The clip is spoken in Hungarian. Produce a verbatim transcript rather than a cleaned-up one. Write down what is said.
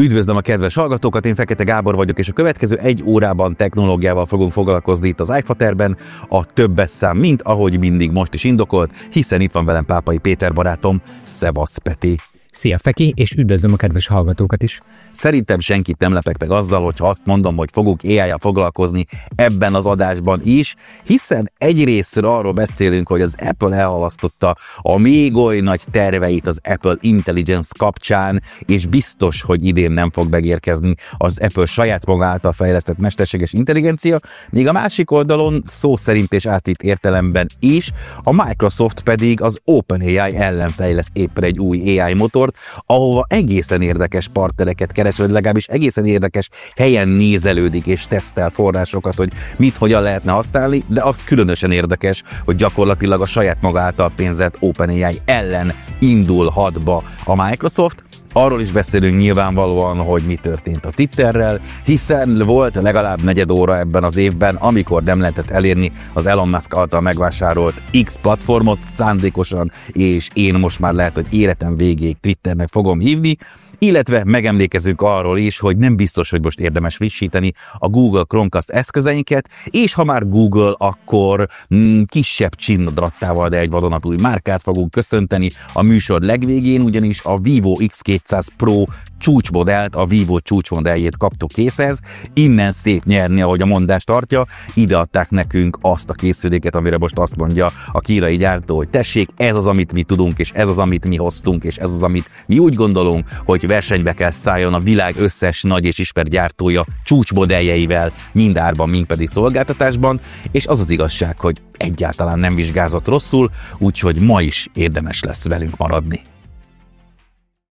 Üdvözlöm a kedves hallgatókat, én Fekete Gábor vagyok, és a következő egy órában technológiával fogunk foglalkozni itt az iFaterben. A többes szám, mint ahogy mindig most is indokolt, hiszen itt van velem Pápai Péter barátom. Szevasz, Peti! Szia, Feki, és üdvözlöm a kedves hallgatókat is. Szerintem senkit nem lepek meg azzal, hogyha azt mondom, hogy fogunk á í-jal foglalkozni ebben az adásban is, hiszen egyrésztről arról beszélünk, hogy az Apple elhalasztotta a még oly nagy terveit az Apple Intelligence kapcsán, és biztos, hogy idén nem fog megérkezni az Apple saját maga által fejlesztett mesterséges intelligencia, míg a másik oldalon szó szerint és átvitt értelemben is, a Microsoft pedig az OpenAI ellen fejleszt éppen egy új á í motor, ahova egészen érdekes partnereket keres, vagy legalábbis egészen érdekes helyen nézelődik és tesztel forrásokat, hogy mit, hogyan lehetne használni, de az különösen érdekes, hogy gyakorlatilag a saját maga által pénzelt OpenAI ellen indul hadba a Microsoft. Arról is beszélünk nyilvánvalóan, hogy mi történt a Twitterrel, hiszen volt legalább negyed óra ebben az évben, amikor nem lehetett elérni az Elon Musk által megvásárolt X platformot szándékosan, és én most már lehet, hogy életem végéig Twitternek fogom hívni, illetve megemlékezünk arról is, hogy nem biztos, hogy most érdemes frissíteni a Google Chromecast eszközeinket, és ha már Google, akkor mm, kisebb csinnadrattával, de egy vadonatúj márkát fogunk köszönteni a műsor legvégén, ugyanis a Vivo X kétszáz Pro csúcsmodellt, a Vivo csúcsmodelljét kaptuk készhez, innen szép nyerni, ahogy a mondás tartja, ide adták nekünk azt a készüléket, amire most azt mondja a kínai gyártó, hogy tessék, ez az, amit mi tudunk, és ez az, amit mi hoztunk, és ez az, amit mi úgy gondolunk, hogy versenybe kell szálljon a világ összes nagy és ismert gyártója csúcsmodelljeivel, mind árban, mind pedig szolgáltatásban, és az az igazság, hogy egyáltalán nem vizsgázott rosszul, úgyhogy ma is érdemes lesz velünk maradni.